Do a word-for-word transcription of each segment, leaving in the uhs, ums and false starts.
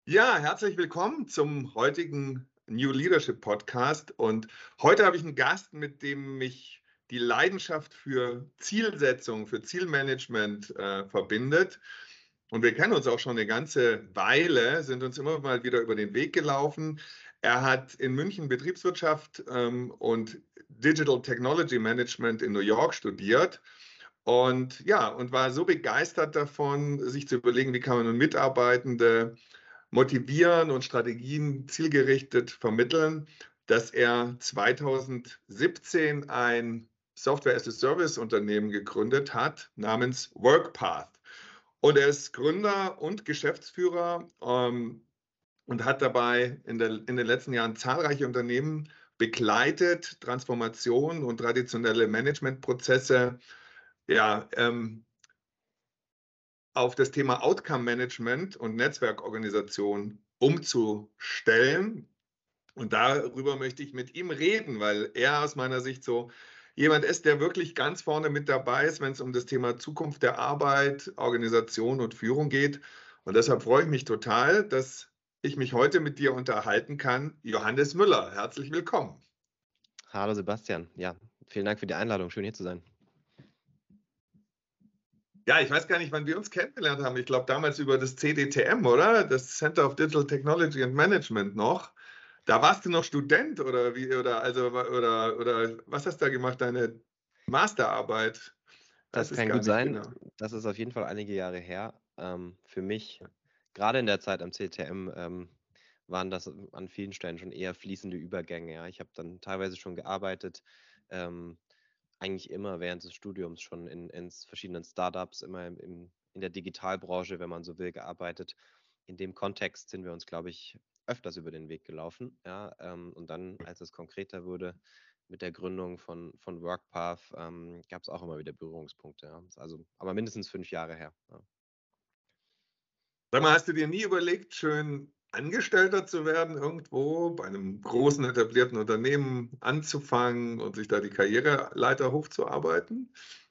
Ja, herzlich willkommen zum heutigen New Leadership Podcast. Und heute habe ich einen Gast, mit dem mich die Leidenschaft für Zielsetzung, für Zielmanagement äh, verbindet. Und wir kennen uns auch schon eine ganze Weile, sind uns immer mal wieder über den Weg gelaufen. Er hat in München Betriebswirtschaft ähm, und Digital Technology Management in New York studiert. Und ja, und war so begeistert davon, sich zu überlegen, wie kann man nun Mitarbeitende motivieren und Strategien zielgerichtet vermitteln, dass er zweitausendsiebzehn ein Software-as-a-Service-Unternehmen gegründet hat namens WorkPath. Und er ist Gründer und Geschäftsführer ähm, und hat dabei in, der, in den letzten Jahren zahlreiche Unternehmen begleitet, Transformationen und traditionelle Managementprozesse ja, ähm, auf das Thema Outcome Management und Netzwerkorganisation umzustellen. Und darüber möchte ich mit ihm reden, weil er aus meiner Sicht so jemand ist, der wirklich ganz vorne mit dabei ist, wenn es um das Thema Zukunft der Arbeit, Organisation und Führung geht. Und deshalb freue ich mich total, dass ich mich heute mit dir unterhalten kann. Johannes Müller, herzlich willkommen. Hallo Sebastian, ja, vielen Dank für die Einladung, schön hier zu sein. Ja, ich weiß gar nicht, wann wir uns kennengelernt haben. Ich glaube damals über das C D T M, oder? Das Center of Digital Technology and Management noch. Da warst du noch Student oder wie, oder also oder oder was hast du da gemacht, deine Masterarbeit? Weiß Das es kann gar gut nicht sein, genau. das ist auf jeden Fall einige Jahre her. Ähm, für mich, gerade in der Zeit am C T M, ähm, waren das an vielen Stellen schon eher fließende Übergänge. Ja. Ich habe dann teilweise schon gearbeitet, ähm, eigentlich immer während des Studiums schon in, in verschiedenen Startups, immer im, im, in der Digitalbranche, wenn man so will, gearbeitet. In dem Kontext sind wir uns, glaube ich, öfters über den Weg gelaufen. Ja, ähm, und dann, als es konkreter wurde, mit der Gründung von, von WorkPath, ähm, gab es auch immer wieder Berührungspunkte. Ja. Also, aber mindestens fünf Jahre her. Ja. Sag mal, hast du dir nie überlegt, schön Angestellter zu werden irgendwo bei einem großen etablierten Unternehmen anzufangen und sich da die Karriereleiter hochzuarbeiten?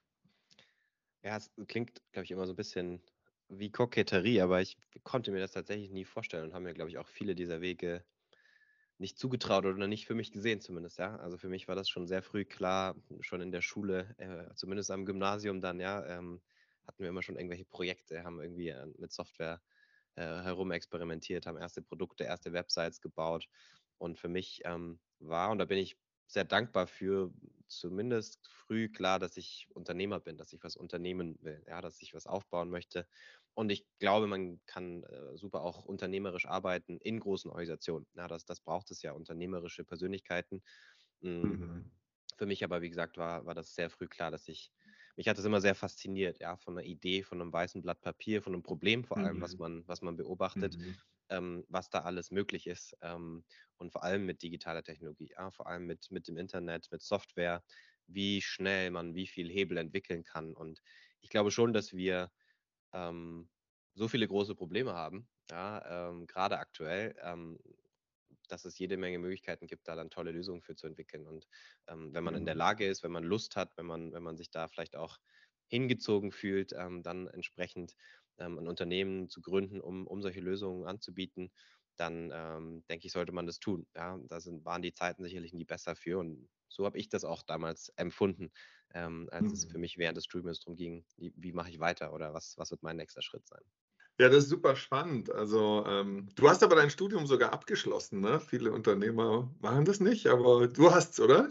Ja, es klingt, glaube ich, immer so ein bisschen wie Koketterie, aber ich konnte mir das tatsächlich nie vorstellen und haben mir, glaube ich, auch viele dieser Wege nicht zugetraut oder nicht für mich gesehen zumindest, ja. Also, für mich war das schon sehr früh klar, schon in der Schule, äh, zumindest am Gymnasium dann, ja, ähm, hatten wir immer schon irgendwelche Projekte, haben irgendwie, äh, mit Software, äh, herumexperimentiert, haben erste Produkte, erste Websites gebaut. Und für mich, ähm, war und da bin ich sehr dankbar für, zumindest früh klar, dass ich Unternehmer bin, dass ich was unternehmen will, ja, dass ich was aufbauen möchte. Und ich glaube, man kann, äh, super auch unternehmerisch arbeiten in großen Organisationen. Ja, das das braucht es ja, unternehmerische Persönlichkeiten. Hm, Mhm. für mich aber, wie gesagt, war war das sehr früh klar, dass ich mich hat das immer sehr fasziniert, ja, von 'ner Idee, von einem weißen Blatt Papier, von einem Problem vor allem, was Mhm. man was man beobachtet, Mhm. ähm, was da alles möglich ist, ähm, und vor allem mit digitaler Technologie, ja, vor allem mit mit dem Internet, mit Software, wie schnell man wie viel Hebel entwickeln kann. Und ich glaube schon, dass wir ähm, so viele große Probleme haben, ja, ähm, grade aktuell, ähm, dass es jede Menge Möglichkeiten gibt, da dann tolle Lösungen für zu entwickeln. Und, ähm, wenn man in der Mhm. Lage ist, wenn man Lust hat, wenn man wenn man sich da vielleicht auch hingezogen fühlt, ähm, dann entsprechend, ähm, 'n Unternehmen zu gründen, um um solche Lösungen anzubieten, dann, ähm, denke ich, sollte man das tun, ja? Da sind waren die Zeiten sicherlich nie besser für und so habe ich das auch damals empfunden, ähm, als es für Mhm. mich während des Studiums drum ging: „Wie wie mache ich weiter oder was was wird mein nächster Schritt sein?“ Ja, das ist super spannend. Also, ähm, du hast aber dein Studium sogar abgeschlossen, ne? Viele Unternehmer machen das nicht, aber du hast's, oder?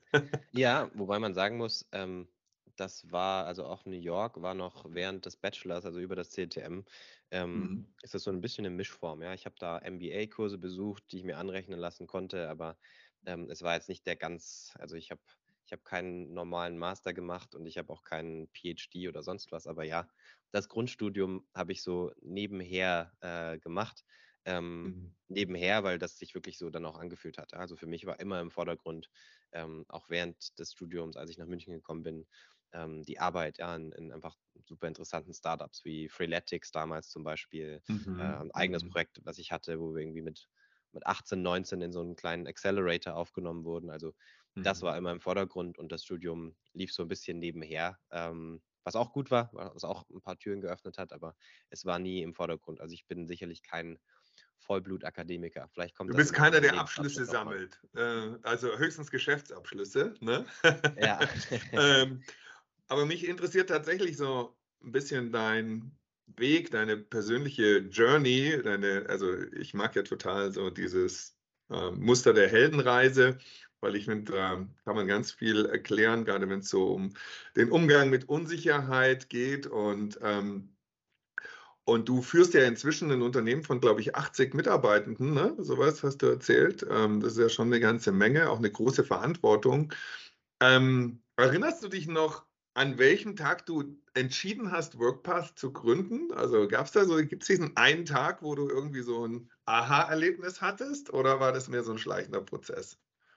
Ja, wobei man sagen muss, ähm, das war also auch New York war noch während des Bachelors, also über das C T M, ähm, Mhm. ist das so ein bisschen 'ne Mischform, ja. Ich habe da M B A-Kurse besucht, die ich mir anrechnen lassen konnte, aber, ähm, es war jetzt nicht der ganz also ich habe ich habe keinen normalen Master gemacht und ich habe auch keinen P H D oder sonst was, aber ja, das Grundstudium habe ich so nebenher, äh, gemacht. Ähm, Mhm. nebenher, weil das sich wirklich so dann auch angefühlt hat. Also, für mich war immer im Vordergrund ähm, auch während des Studiums, als ich nach München gekommen bin, ähm, die Arbeit, ja, in in einfach super interessanten Startups wie Freeletics damals zum Beispiel, äh, Mhm. 'n eigenes Mhm. Projekt, was ich hatte, wo wir irgendwie mit mit achtzehn, neunzehn in so einen kleinen Accelerator aufgenommen wurden. Also, das Mhm. war immer im Vordergrund und das Studium lief so ein bisschen nebenher, ähm, was auch gut war, was auch ein paar Türen geöffnet hat, aber es war nie im Vordergrund. Also, ich bin sicherlich kein Vollblut-Akademiker. Vielleicht kommt Du das bist in meinem keiner, der Abschlüsse Lebensabschnitt noch mal. sammelt, äh, also höchstens Geschäftsabschlüsse, ne? Ja. Ähm, aber mich interessiert tatsächlich so ein bisschen dein Weg, deine persönliche Journey, deine also, ich mag ja total so dieses, ähm, Muster der Heldenreise, weil ich finde, da kann man ganz viel erklären, gerade wenn es so um den Umgang mit Unsicherheit geht und, ähm und du führst ja inzwischen ein Unternehmen von, glaube ich, achtzig Mitarbeitenden, ne? So was hast du erzählt. Ähm, das ist ja schon eine ganze Menge, auch eine große Verantwortung. Ähm, erinnerst du dich noch, an welchem Tag du entschieden hast, WorkPath zu gründen? Also, gab's da so gibt's diesen einen Tag, wo du irgendwie so ein Aha-Erlebnis hattest oder war das mehr so ein schleichender Prozess?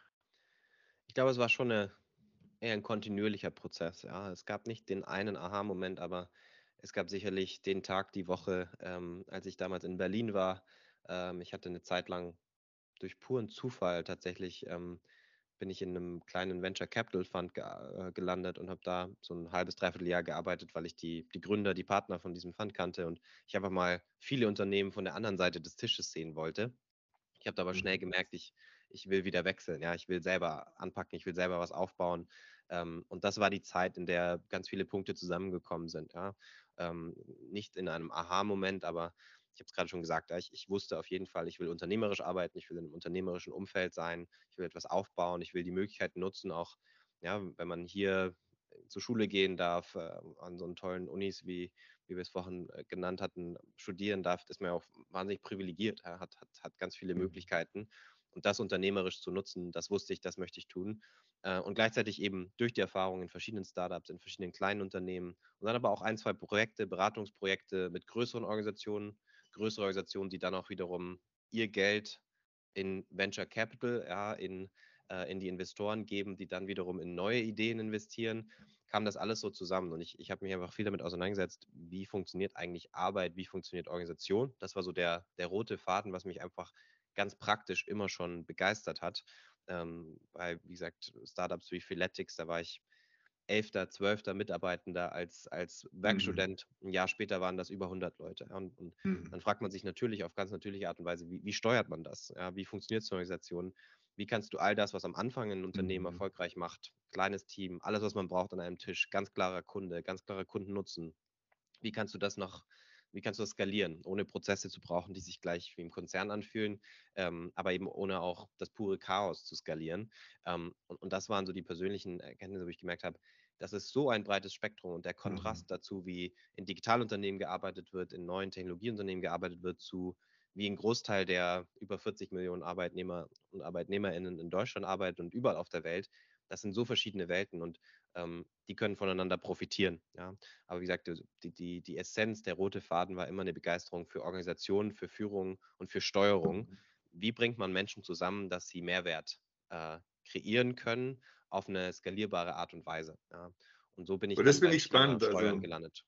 Ich glaube, es war schon 'ne eher 'n kontinuierlicher Prozess, ja. Es gab nicht den einen Aha-Moment, aber es gab sicherlich den Tag, die Woche, ähm, als ich damals in Berlin war. Ähm, ich hatte 'ne Zeit lang durch puren Zufall tatsächlich, ähm, bin ich in 'nem kleinen Venture Capital Fund gea äh, gelandet und habe da so 'n halbes, dreiviertel Jahr gearbeitet, weil ich die die Gründer, die Partner von diesem Fund kannte und ich einfach mal viele Unternehmen von der anderen Seite des Tisches sehen wollte. Ich habe da aber schnell Mhm. gemerkt, ich ich will wieder wechseln, ja. Ich will selber anpacken, ich will selber was aufbauen. Ähm, und das war die Zeit, in der ganz viele Punkte zusammengekommen sind, ja. Ähm, nicht in einem Aha-Moment, aber ich habe es grade schon gesagt, ja, ich ich wusste auf jeden Fall, ich will unternehmerisch arbeiten, ich will in 'nem unternehmerischen Umfeld sein, ich will etwas aufbauen, ich will die Möglichkeiten nutzen, auch, ja, wenn man hier zur Schule gehen darf, äh, an so 'n tollen Unis wie wie wir es vorhin, äh, genannt hatten, studieren darf, ist man ja auch wahnsinnig privilegiert, ja, hat hat hat ganz viele Mhm. Möglichkeiten. Und das unternehmerisch zu nutzen, das wusste ich, das möchte ich tun. Äh, und gleichzeitig eben durch die Erfahrung in verschiedenen Startups, in verschiedenen kleinen Unternehmen und dann aber auch ein, zwei Projekte, Beratungsprojekte mit größeren Organisationen, größere Organisationen, die dann auch wiederum ihr Geld in Venture Capital, ja, in äh, in die Investoren geben, die dann wiederum in neue Ideen investieren, kam das alles so zusammen. Und ich ich habe mich einfach viel damit auseinandergesetzt, wie funktioniert eigentlich Arbeit, wie funktioniert Organisation. Das war so der der rote Faden, was mich einfach ganz praktisch immer schon begeistert hat. Ähm, weil, wie gesagt, Startups wie Freeletics, da war ich elfter, zwölfter Mitarbeitender als als Mhm. Werkstudent. 'N Jahr später waren das über hundert Leute. Ja, und und Mhm. dann fragt man sich natürlich auf ganz natürliche Art und Weise, wie wie steuert man das? Ja, wie funktioniert so 'ne Organisation? Wie kannst du all das, was am Anfang 'n Unternehmen Mhm. erfolgreich macht, kleines Team, alles, was man braucht an einem Tisch, ganz klarer Kunde, ganz klarer Kundennutzen, wie kannst du das noch wie kannst du das skalieren, ohne Prozesse zu brauchen, die sich gleich wie im Konzern anfühlen, ähm, aber eben ohne auch das pure Chaos zu skalieren. Ähm, und und das waren so die persönlichen Erkenntnisse, wo ich gemerkt habe, das ist so ein breites Spektrum und der Mhm. Kontrast dazu, wie in Digitalunternehmen gearbeitet wird, in neuen Technologieunternehmen gearbeitet wird, zu wie 'n Großteil der über vierzig Millionen Arbeitnehmer und ArbeitnehmerInnen in Deutschland arbeiten und überall auf der Welt. Das sind so verschiedene Welten und, ähm, die können voneinander profitieren, ja. Aber wie gesagt, also die die die Essenz, der rote Faden war immer eine Begeisterung für Organisation, für Führung und für Steuerung. Wie bringt man Menschen zusammen, dass sie Mehrwert, äh, kreieren können auf eine skalierbare Art und Weise, ja? Und so bin ich Und das dann finde beim ich Thema spannend. Steuern Also gelandet.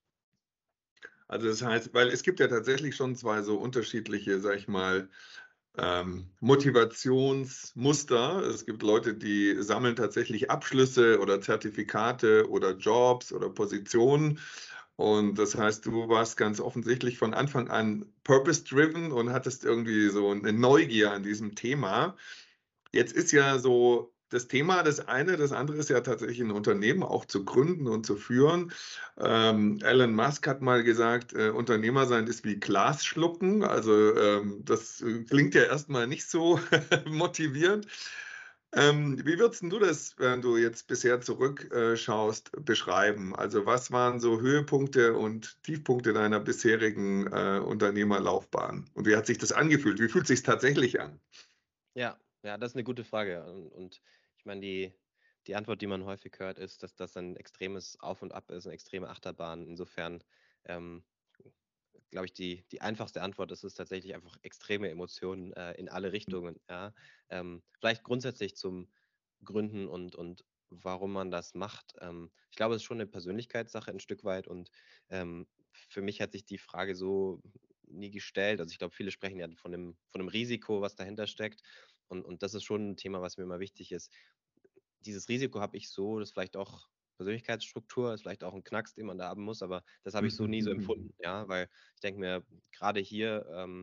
Also das heißt, weil es gibt ja tatsächlich schon zwei so unterschiedliche, sage ich mal, ähm, Motivationsmuster. Es gibt Leute, die sammeln tatsächlich Abschlüsse oder Zertifikate oder Jobs oder Positionen. Und das heißt, du warst ganz offensichtlich von Anfang an purpose-driven und hattest irgendwie so eine Neugier an diesem Thema. Jetzt ist ja so das Thema das eine, das andere ist ja tatsächlich ein Unternehmen auch zu gründen und zu führen. Ähm, Elon Musk hat mal gesagt, äh, Unternehmer sein ist wie Glas schlucken. Also, ähm, das, äh, klingt ja erst mal nicht so motivierend. Ähm, wie würdest 'n du das, wenn du jetzt bisher zurückschaust, äh, schaust, beschreiben? Also, was waren so Höhepunkte und Tiefpunkte deiner bisherigen, äh, Unternehmerlaufbahn? Und wie hat sich das angefühlt? Wie fühlt sich's tatsächlich an? Ja, ja, das ist eine gute Frage. Und und ich meine, die die Antwort, die man häufig hört, ist, dass das ein extremes Auf und Ab ist, eine extreme Achterbahn. Insofern, ähm, glaube ich, die die einfachste Antwort ist es tatsächlich einfach extreme Emotionen, äh, in alle Richtungen, ja. Ähm, vielleicht grundsätzlich zum Gründen und und warum man das macht. Ähm, ich glaube, es ist schon eine Persönlichkeitssache ein Stück weit und, ähm, für mich hat sich die Frage so nie gestellt. Also, ich glaube, viele sprechen ja von 'nem von 'nem Risiko, was dahinter steckt und und das ist schon ein Thema, was mir immer wichtig ist. Dieses Risiko habe ich so, das ist vielleicht auch Persönlichkeitsstruktur, ist vielleicht auch ein Knacks, den man da haben muss, aber das habe ich so nie so empfunden, ja, weil ich denke mir, gerade hier, ähm,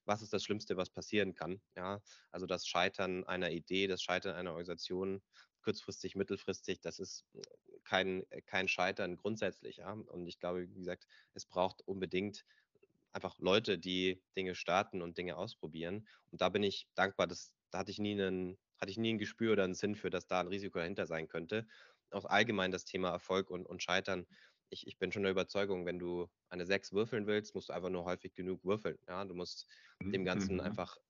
was ist das Schlimmste, was passieren kann. Ja? Also das Scheitern einer Idee, das Scheitern einer Organisation, kurzfristig, mittelfristig, das ist kein, kein Scheitern grundsätzlich. Ja? Und ich glaube, wie gesagt, es braucht unbedingt einfach Leute, die Dinge starten und Dinge ausprobieren. Und da bin ich dankbar, dass da hatte ich nie einen, hatte ich nie ein Gespür oder einen Sinn für, dass da ein Risiko dahinter sein könnte. Auch allgemein das Thema Erfolg und, und Scheitern. Ich, ich bin schon der Überzeugung, wenn du eine sechs würfeln willst, musst du einfach nur häufig genug würfeln. Ja, du musst dem Ganzen Mhm. einfach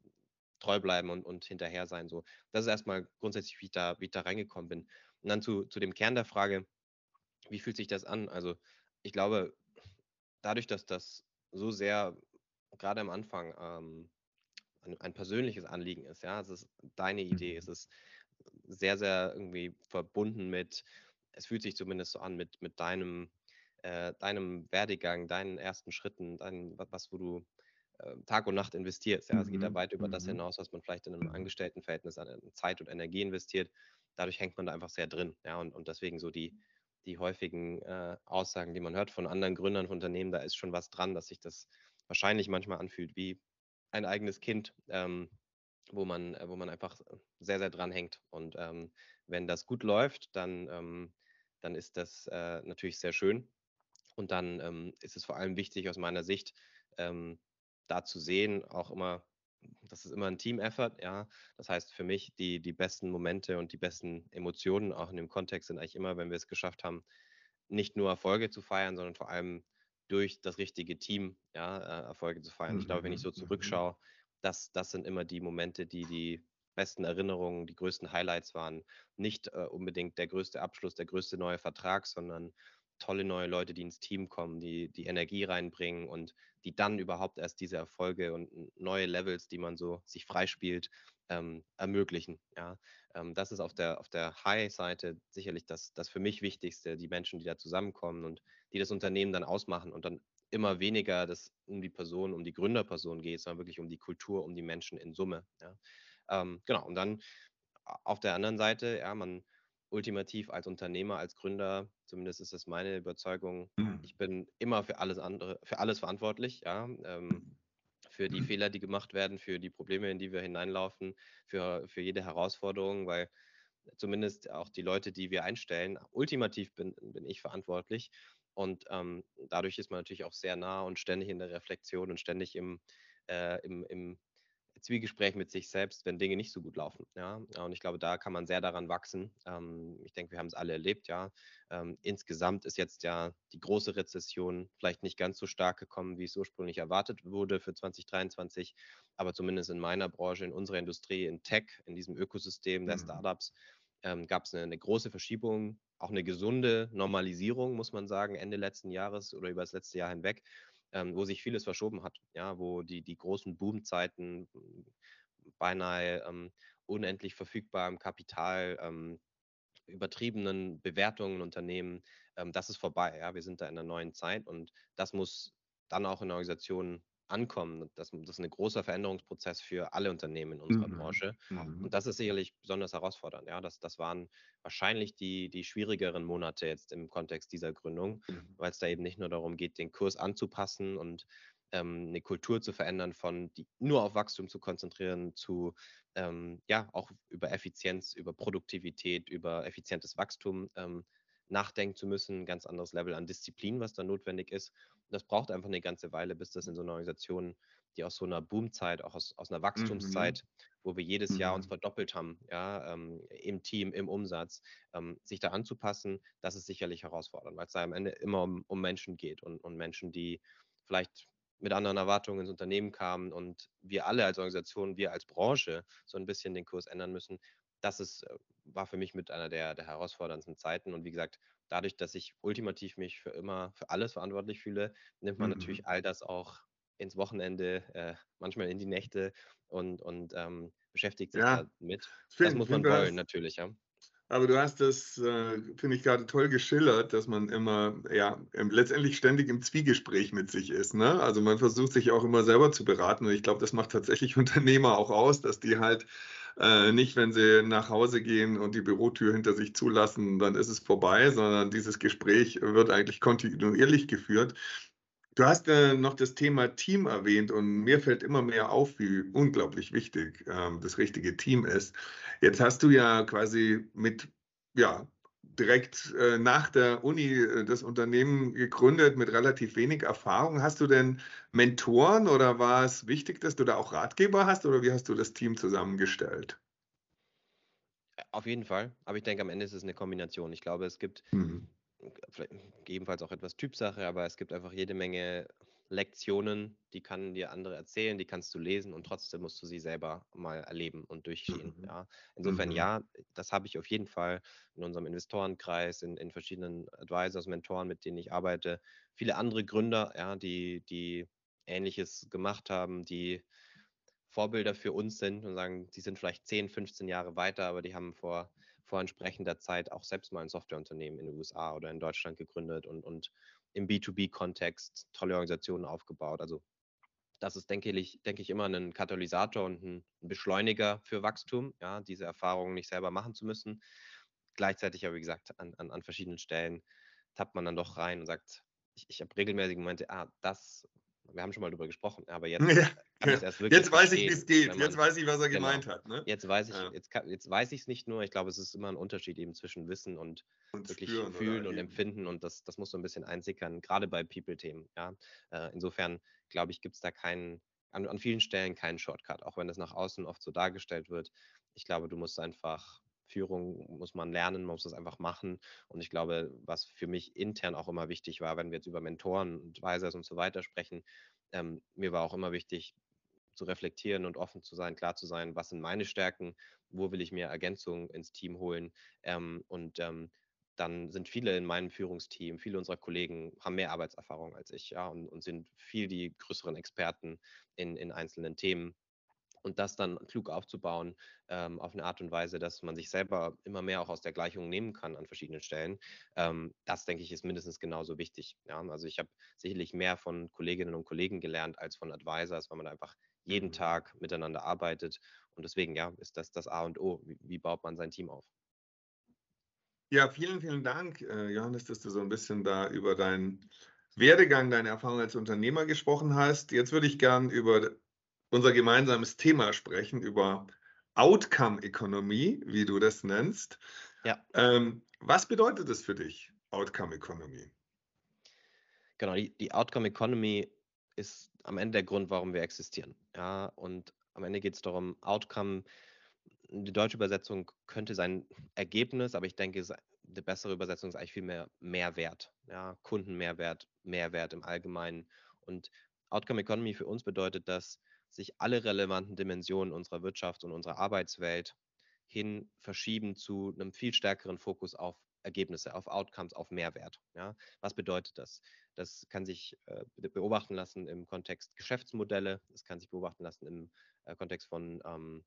treu bleiben und, und hinterher sein. So. Das ist erstmal grundsätzlich, wie ich da, wie ich da reingekommen bin. Und dann zu, zu dem Kern der Frage, wie fühlt sich das an? Also ich glaube, dadurch, dass das so sehr gerade am Anfang ähm, ein, ein persönliches Anliegen ist, ja, es ist deine Idee, es Mhm. ist sehr, sehr irgendwie verbunden mit, es fühlt sich zumindest so an, mit, mit deinem, äh, deinem Werdegang, deinen ersten Schritten, dein, was, wo du äh, Tag und Nacht investierst. Ja, es geht da Mhm. weit über das Mhm. hinaus, was man vielleicht in einem Mhm. Angestelltenverhältnis an Zeit und Energie investiert. Dadurch hängt man da einfach sehr drin. Ja, und, und deswegen so die, die häufigen äh, Aussagen, die man hört von anderen Gründern von Unternehmen, da ist schon was dran, dass sich das wahrscheinlich manchmal anfühlt wie ein eigenes Kind, ähm, wo man, äh, wo man einfach sehr, sehr dran hängt. Und ähm, wenn das gut läuft, dann, ähm, dann ist das äh, natürlich sehr schön. Und dann ähm, ist es vor allem wichtig aus meiner Sicht, ähm, da zu sehen, auch immer, das ist immer ein Team-Effort, ja. Das heißt für mich, die, die besten Momente und die besten Emotionen auch in dem Kontext sind eigentlich immer, wenn wir es geschafft haben, nicht nur Erfolge zu feiern, sondern vor allem durch das richtige Team, ja, äh, Erfolge zu feiern. Ich glaube, wenn ich Mhm. so Mhm. zurückschaue, das, das sind immer die Momente, die die besten Erinnerungen, die größten Highlights waren. Nicht äh, unbedingt der größte Abschluss, der größte neue Vertrag, sondern tolle neue Leute, die ins Team kommen, die die Energie reinbringen und die dann überhaupt erst diese Erfolge und neue Levels, die man so sich freispielt, ähm, ermöglichen. Ja, ähm, das ist auf der, auf der High-Seite sicherlich das, das für mich Wichtigste, die Menschen, die da zusammenkommen und die das Unternehmen dann ausmachen und dann immer weniger das um die Person, um die Gründerperson geht, sondern wirklich um die Kultur, um die Menschen in Summe. Ja. Ähm, genau, und dann auf der anderen Seite, ja, man ultimativ als Unternehmer, als Gründer, zumindest ist das meine Überzeugung, Mhm. ich bin immer für alles andere, für alles verantwortlich, ja, ähm, für die Fehler, die gemacht werden, für die Probleme, in die wir hineinlaufen, für, für jede Herausforderung, weil zumindest auch die Leute, die wir einstellen, ultimativ bin, bin ich verantwortlich. Und ähm, dadurch ist man natürlich auch sehr nah und ständig in der Reflexion und ständig im, äh, im, im Zwiegespräch mit sich selbst, wenn Dinge nicht so gut laufen. Ja? Und ich glaube, da kann man sehr daran wachsen. Ähm, ich denke, wir haben es alle erlebt. Ja? Ähm, insgesamt ist jetzt ja die große Rezession vielleicht nicht ganz so stark gekommen, wie es ursprünglich erwartet wurde für zwanzig dreiundzwanzig. Aber zumindest in meiner Branche, in unserer Industrie, in Tech, in diesem Ökosystem der Mhm. Startups, ähm, gab es eine, eine große Verschiebung, auch eine gesunde Normalisierung, muss man sagen, Ende letzten Jahres oder über das letzte Jahr hinweg, ähm, wo sich vieles verschoben hat, ja, wo die, die großen Boomzeiten beinahe ähm, unendlich verfügbarem Kapital, ähm, übertriebenen Bewertungen Unternehmen, ähm, das ist vorbei. Ja? Wir sind da in einer neuen Zeit und das muss dann auch in Organisationen ankommen. Das, das ist ein großer Veränderungsprozess für alle Unternehmen in unserer Mhm. Branche. Und Mhm. das ist sicherlich besonders herausfordernd. Ja? Das, das waren wahrscheinlich die, die schwierigeren Monate jetzt im Kontext dieser Gründung, Mhm. weil es da eben nicht nur darum geht, den Kurs anzupassen und ähm, eine Kultur zu verändern, von die nur auf Wachstum zu konzentrieren, zu ähm, ja auch über Effizienz, über Produktivität, über effizientes Wachstum ähm, nachdenken zu müssen, ein ganz anderes Level an Disziplin, was da notwendig ist. Und das braucht einfach eine ganze Weile, bis das in so einer Organisation, die aus so einer Boomzeit, auch aus, aus einer Mhm. Wachstumszeit, wo wir jedes Jahr uns Mhm. verdoppelt haben, ja, ähm, im Team, im Umsatz, ähm, sich da anzupassen, das ist sicherlich herausfordernd, weil es da am Ende immer um, um Menschen geht und, und Menschen, die vielleicht mit anderen Erwartungen ins Unternehmen kamen und wir alle als Organisation, wir als Branche so ein bisschen den Kurs ändern müssen. Das ist, äh, war für mich mit einer der, der herausforderndsten Zeiten. Und wie gesagt, dadurch, dass ich ultimativ mich für immer, für alles verantwortlich fühle, nimmt man Mhm. natürlich all das auch ins Wochenende, äh, manchmal in die Nächte und, und ähm, beschäftigt sich Ja, damit. ich Das finde, muss find, man du wollen, hast, natürlich, ja. aber du hast das, äh, finde ich, gerade toll geschildert, dass man immer, ja, ähm, letztendlich ständig im Zwiegespräch mit sich ist, ne? Also man versucht sich auch immer selber zu beraten und ich glaube, das macht tatsächlich Unternehmer auch aus, dass die halt äh, nicht, wenn sie nach Hause gehen und die Bürotür hinter sich zulassen, dann ist es vorbei, sondern dieses Gespräch wird eigentlich kontinuierlich geführt. Du hast äh, noch das Thema Team erwähnt und mir fällt immer mehr auf, wie unglaublich wichtig ähm, das richtige Team ist. Jetzt hast du ja quasi mit, ja, direkt äh, nach der Uni äh, das Unternehmen gegründet mit relativ wenig Erfahrung. Hast du denn Mentoren oder war es wichtig, dass du da auch Ratgeber hast oder wie hast du das Team zusammengestellt? Äh, Auf jeden Fall, aber ich denke, am Ende ist es eine Kombination. Ich glaube, es gibt Mhm. äh, vielleicht gegebenenfalls auch etwas Typsache, aber es gibt einfach jede Menge Lektionen, die kann dir andere erzählen, die kannst du lesen und trotzdem musst du sie selber mal erleben und durchstehen. Mhm. Ja. Insofern Mhm. ja, das habe ich auf jeden Fall in unserem Investorenkreis, in, in verschiedenen Advisors, Mentoren, mit denen ich arbeite. Viele andere Gründer, ja, die, die Ähnliches gemacht haben, die Vorbilder für uns sind und sagen, die sind vielleicht zehn, fünfzehn Jahre weiter, aber die haben vor, vor entsprechender Zeit auch selbst mal ein Softwareunternehmen in den U S A oder in Deutschland gegründet und, und im B zwei B-Kontext tolle Organisationen aufgebaut. Also das ist, denke ich, denke ich, immer ein Katalysator und ein Beschleuniger für Wachstum, ja, diese Erfahrungen nicht selber machen zu müssen. Gleichzeitig aber, wie gesagt, an, an, an verschiedenen Stellen tappt man dann doch rein und sagt, ich, ich habe regelmäßig Momente, ah, das, wir haben schon mal darüber gesprochen, aber jetzt Ja, kann ich es ja. erst wirklich Jetzt weiß ich, wie verstehen, es geht. wenn Jetzt man, weiß ich, was er genau, gemeint hat, ne? jetzt weiß ich, Ja. jetzt, kann, jetzt weiß ich es nicht nur, ich glaube, es ist immer ein Unterschied eben zwischen Wissen und Und wirklich spüren oder fühlen und erleben. empfinden und das, das muss so ein bisschen einsickern, gerade bei People-Themen, ja. Äh, insofern, glaube ich, gibt es da keinen, an, an vielen Stellen keinen Shortcut, auch wenn das nach außen oft so dargestellt wird. Ich glaube, du musst einfach, Führung muss man lernen, man muss das einfach machen. Und ich glaube, was für mich intern auch immer wichtig war, wenn wir jetzt über Mentoren und Advisors und so weiter sprechen, ähm, mir war auch immer wichtig, zu reflektieren und offen zu sein, klar zu sein, was sind meine Stärken, wo will ich mir Ergänzungen ins Team holen. Ähm, und ähm, dann sind viele in meinem Führungsteam, viele unserer Kollegen haben mehr Arbeitserfahrung als ich, ja, und, und sind viel die größeren Experten in, in einzelnen Themen. Und das dann klug aufzubauen, ähm, auf eine Art und Weise, dass man sich selber immer mehr auch aus der Gleichung nehmen kann an verschiedenen Stellen, ähm, das, denke ich, ist mindestens genauso wichtig. Ja? Also ich habe sicherlich mehr von Kolleginnen und Kollegen gelernt als von Advisors, weil man einfach jeden Mhm. Tag miteinander arbeitet. Und deswegen, ja, ist das das A und O. Wie, wie baut man sein Team auf? Ja, vielen, vielen Dank, äh, Johannes, dass du so ein bisschen da über deinen Werdegang, deine Erfahrung als Unternehmer gesprochen hast. Jetzt würde ich gern über unser gemeinsames Thema sprechen, über Outcome-Ökonomie, wie du das nennst. Ja, Ähm, was bedeutet das für dich, Outcome-Ökonomie? genau. Die, die Outcome Economy ist am Ende der Grund, warum wir existieren. Ja, und am Ende geht es darum, Outcome, die deutsche Übersetzung könnte sein Ergebnis, aber ich denke, es- die bessere Übersetzung ist eigentlich viel mehr Mehrwert. Ja, Kundenmehrwert, Mehrwert im Allgemeinen. Und Outcome Economy für uns bedeutet, dass sich alle relevanten Dimensionen unserer Wirtschaft und unserer Arbeitswelt hin verschieben zu einem viel stärkeren Fokus auf Ergebnisse, auf Outcomes, auf Mehrwert. Ja, was bedeutet das? Das kann sich äh, beobachten lassen im Kontext Geschäftsmodelle, es kann sich beobachten lassen im äh, Kontext von ähm,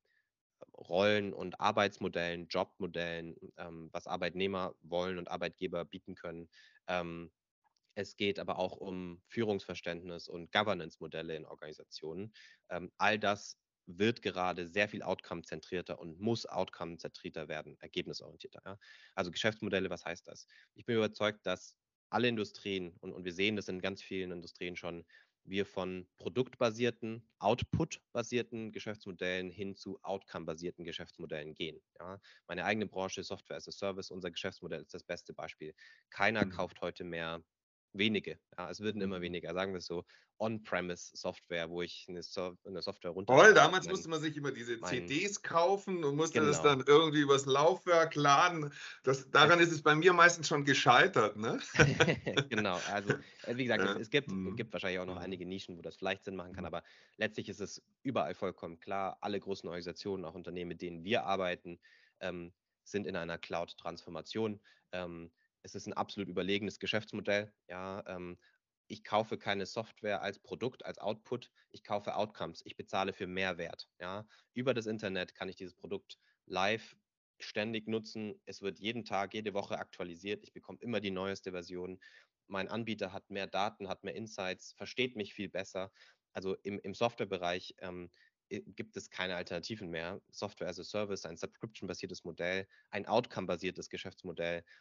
Rollen- und Arbeitsmodellen, Jobmodellen, ähm, was Arbeitnehmer wollen und Arbeitgeber bieten können. Ähm, es geht aber auch um Führungsverständnis und Governance-Modelle in Organisationen. Ähm, all das wird gerade sehr viel outcome-zentrierter und muss outcome-zentrierter werden, ergebnisorientierter. Ja? Also Geschäftsmodelle, was heißt das? Ich bin überzeugt, dass alle Industrien, und, und wir sehen das in ganz vielen Industrien schon, wir von produktbasierten, output-basierten Geschäftsmodellen hin zu outcome-basierten Geschäftsmodellen gehen. Ja? Meine eigene Branche, Software as a Service, unser Geschäftsmodell ist das beste Beispiel. Keiner Mhm. kauft heute mehr wenige. Ja, es würden immer Mhm. weniger, sagen wir es so, On-Premise-Software, wo ich eine, so eine Software Toll, runterlade auf damals mein, musste man sich immer diese mein, C Ds kaufen und musste das genau, dann irgendwie übers Laufwerk laden. Das, daran ist es, es bei mir meistens schon gescheitert, ne? genau, also äh, wie gesagt, es, Ja. es gibt, Mhm. gibt wahrscheinlich auch noch Mhm. einige Nischen, wo das vielleicht Sinn machen kann, Mhm. aber letztlich ist es überall vollkommen klar, alle großen Organisationen, auch Unternehmen, mit denen wir arbeiten, ähm, sind in einer Cloud-Transformation. Ähm, es ist ein absolut überlegenes Geschäftsmodell. Ja, ähm, ich kaufe keine Software als Produkt, als Output, ich kaufe Outcomes, ich bezahle für Mehrwert. Ja. Über das Internet kann ich dieses Produkt live ständig nutzen. Es wird jeden Tag, jede Woche aktualisiert. Ich bekomme immer die neueste Version. Mein Anbieter hat mehr Daten, hat mehr Insights, versteht mich viel besser. Also im, im Softwarebereich ähm, gibt es keine Alternativen mehr. Software as a Service, ein Subscription-basiertes Modell, ein Outcome-basiertes Geschäftsmodell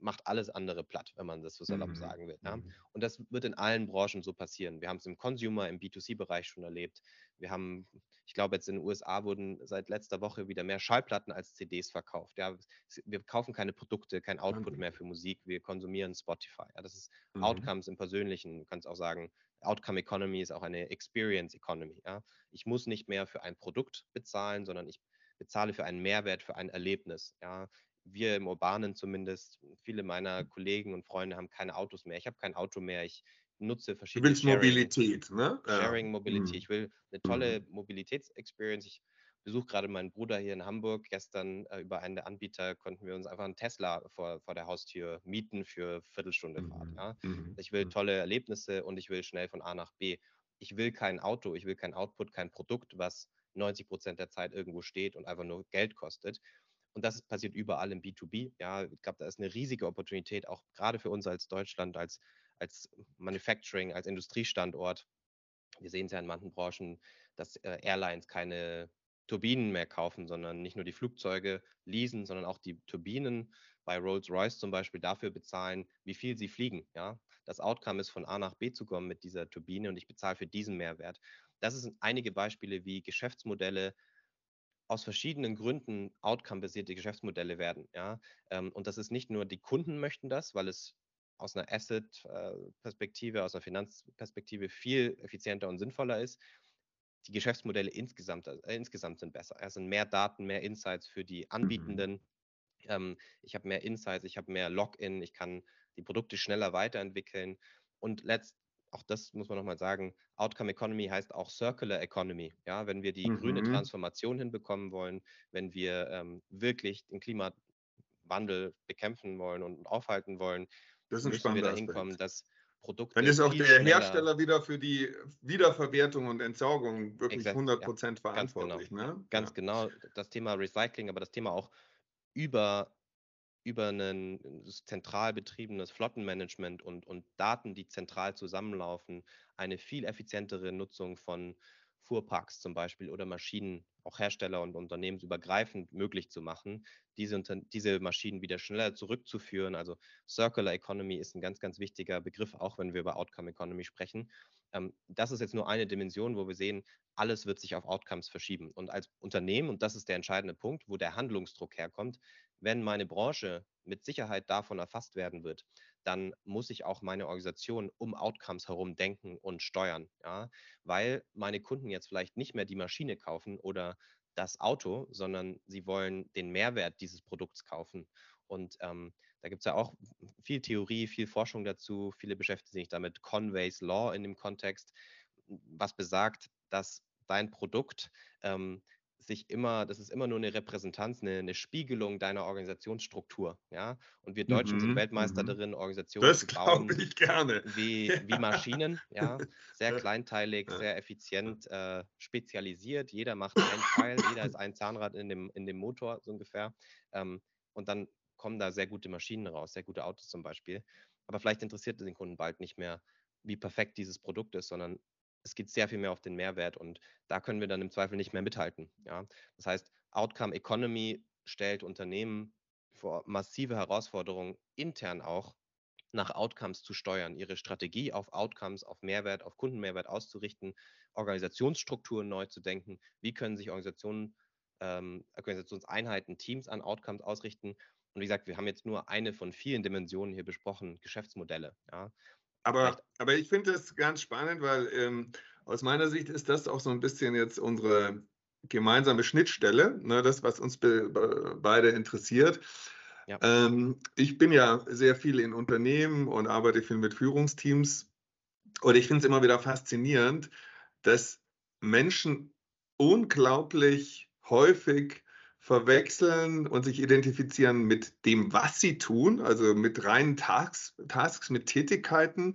macht alles andere platt, wenn man das so salopp Mhm. sagen will. Ja? Mhm. Und das wird in allen Branchen so passieren. Wir haben es im Consumer, im B zwei C-Bereich schon erlebt. Wir haben, ich glaube, jetzt in den U S A wurden seit letzter Woche wieder mehr Schallplatten als C Ds verkauft. Ja? Wir kaufen keine Produkte, kein Output mehr für Musik. Wir konsumieren Spotify. Ja? Das ist Mhm. Outcomes im Persönlichen. Du kannst auch sagen, Outcome Economy ist auch eine Experience Economy. Ja? Ich muss nicht mehr für ein Produkt bezahlen, sondern ich bezahle für einen Mehrwert, für ein Erlebnis. Ja? Wir im Urbanen zumindest, viele meiner Kollegen und Freunde haben keine Autos mehr. Ich habe kein Auto mehr. Ich nutze Du verschiedene willst Sharing, Mobilität, ne? Ja. Sharing Mobility. Mhm. Ich will eine Mhm. tolle Mobilitätsexperience. Ich besuche gerade meinen Bruder hier in Hamburg. Gestern äh, über einen der Anbieter konnten wir uns einfach einen Tesla vor, vor der Haustür mieten für Viertelstunde Fahrt. Mhm. Ja? Mhm. Ich will tolle Erlebnisse und ich will schnell von A nach B. Ich will kein Auto, ich will kein Output, kein Produkt, was neunzig Prozent der Zeit irgendwo steht und einfach nur Geld kostet. Und das passiert überall im B zwei B. Ja, ich glaube, da ist eine riesige Opportunität, auch gerade für uns als Deutschland, als, als Manufacturing, als Industriestandort. Wir sehen es ja in manchen Branchen, dass äh, Airlines keine Turbinen mehr kaufen, sondern nicht nur die Flugzeuge leasen, sondern auch die Turbinen bei Rolls-Royce zum Beispiel dafür bezahlen, wie viel sie fliegen. Ja? Das Outcome ist, von A nach B zu kommen mit dieser Turbine und ich bezahle für diesen Mehrwert. Das sind einige Beispiele, wie Geschäftsmodelle aus verschiedenen Gründen outcome-basierte Geschäftsmodelle werden. Ja? Ähm, und das ist nicht nur, die Kunden möchten das, weil es aus einer Asset-Perspektive, aus einer Finanzperspektive viel effizienter und sinnvoller ist. Die Geschäftsmodelle insgesamt, äh, insgesamt sind besser. Es sind mehr Daten, mehr Insights für die Anbietenden. Ähm, ich habe mehr Insights, ich habe mehr Login, ich kann die Produkte schneller weiterentwickeln. Und letzt, auch das muss man nochmal sagen, Outcome Economy heißt auch Circular Economy. Ja, wenn wir die Mhm. grüne Transformation hinbekommen wollen, wenn wir ähm, wirklich den Klimawandel bekämpfen wollen und aufhalten wollen, Das ist ein müssen wir spannender dahin kommen, Aspekt. dass Dann Produkte ist auch viel der schneller, Hersteller wieder für die Wiederverwertung und Entsorgung wirklich exakt, hundert ja, Prozent ganz genau, verantwortlich. Ne? ganz Ja. genau, das Thema Recycling, aber das Thema auch über über ein zentral betriebenes Flottenmanagement und, und Daten, die zentral zusammenlaufen, eine viel effizientere Nutzung von Fuhrparks zum Beispiel oder Maschinen, auch Hersteller und unternehmensübergreifend möglich zu machen, diese, diese Maschinen wieder schneller zurückzuführen. Also Circular Economy ist ein ganz, ganz wichtiger Begriff, auch wenn wir über Outcome Economy sprechen. Ähm, das ist jetzt nur eine Dimension, wo wir sehen, alles wird sich auf Outcomes verschieben. Und als Unternehmen, und das ist der entscheidende Punkt, wo der Handlungsdruck herkommt, wenn meine Branche mit Sicherheit davon erfasst werden wird, dann muss ich auch meine Organisation um Outcomes herum denken und steuern, ja, weil meine Kunden jetzt vielleicht nicht mehr die Maschine kaufen oder das Auto, sondern sie wollen den Mehrwert dieses Produkts kaufen. Und ähm, da gibt es ja auch viel Theorie, viel Forschung dazu. Viele beschäftigen sich damit. Conway's Law in dem Kontext, was besagt, dass dein Produkt ähm, sich immer, das ist immer nur eine Repräsentanz, eine, eine Spiegelung deiner Organisationsstruktur. Ja? Und wir Deutschen sind Mhm. Weltmeister Mhm. darin, Organisationen Das zu glaube bauen ich gerne. wie, wie Maschinen, ja, sehr Ja. kleinteilig, Ja. sehr effizient, äh, spezialisiert. Jeder macht ein Teil, jeder ist ein Zahnrad in dem, in dem Motor, so ungefähr. Ähm, und dann kommen da sehr gute Maschinen raus, sehr gute Autos zum Beispiel. Aber vielleicht interessiert es den Kunden bald nicht mehr, wie perfekt dieses Produkt ist, sondern es geht sehr viel mehr auf den Mehrwert und da können wir dann im Zweifel nicht mehr mithalten. Ja? Das heißt, Outcome Economy stellt Unternehmen vor massive Herausforderungen, intern auch nach Outcomes zu steuern, ihre Strategie auf Outcomes, auf Mehrwert, auf Kundenmehrwert auszurichten, Organisationsstrukturen neu zu denken, wie können sich Organisationen, ähm, Organisationseinheiten, Teams an Outcomes ausrichten. Und wie gesagt, wir haben jetzt nur eine von vielen Dimensionen hier besprochen, Geschäftsmodelle. Ja. Aber, aber ich finde das ganz spannend, weil ähm, aus meiner Sicht ist das auch so ein bisschen jetzt unsere gemeinsame Schnittstelle, ne, das, was uns be, be, beide interessiert. Ja. Ähm, ich bin ja sehr viel in Unternehmen und arbeite viel mit Führungsteams. Und ich finde es immer wieder faszinierend, dass Menschen unglaublich häufig verwechseln und sich identifizieren mit dem, was sie tun, also mit reinen Tasks, Tasks mit Tätigkeiten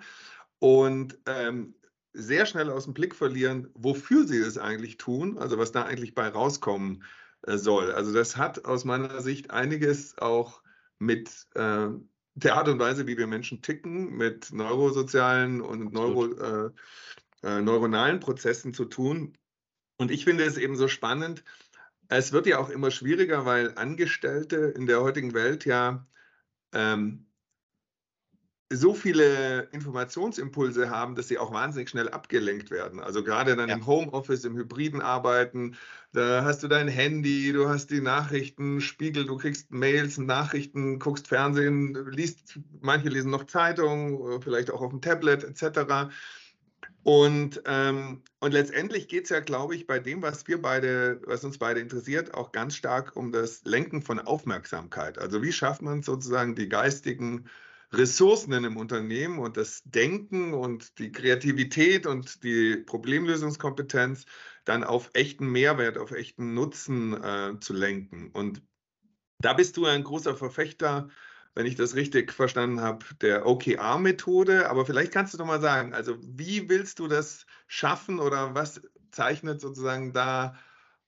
und ähm, sehr schnell aus dem Blick verlieren, wofür sie es eigentlich tun, also was da eigentlich bei rauskommen äh, soll. Also das hat aus meiner Sicht einiges auch mit äh, der Art und Weise, wie wir Menschen ticken, mit neurosozialen und neuro, äh, äh, neuronalen Prozessen zu tun. Und ich finde es eben so spannend. Es wird ja auch immer schwieriger, weil Angestellte in der heutigen Welt ja ähm, so viele Informationsimpulse haben, dass sie auch wahnsinnig schnell abgelenkt werden. Also gerade dann Ja. im Homeoffice, im hybriden Arbeiten, da hast du dein Handy, du hast die Nachrichten, Spiegel, du kriegst Mails, Nachrichten, guckst Fernsehen, liest, manche lesen noch Zeitung, vielleicht auch auf dem Tablet et cetera. Und, ähm, und letztendlich geht es ja, glaube ich, bei dem, was wir beide, was uns beide interessiert, auch ganz stark um das Lenken von Aufmerksamkeit. Also wie schafft man sozusagen die geistigen Ressourcen in einem Unternehmen und das Denken und die Kreativität und die Problemlösungskompetenz dann auf echten Mehrwert, auf echten Nutzen äh, zu lenken. Und da bist du ein großer Verfechter, wenn ich das richtig verstanden habe, der O K R-Methode. Aber vielleicht kannst du doch mal sagen, also wie willst du das schaffen oder was zeichnet sozusagen da,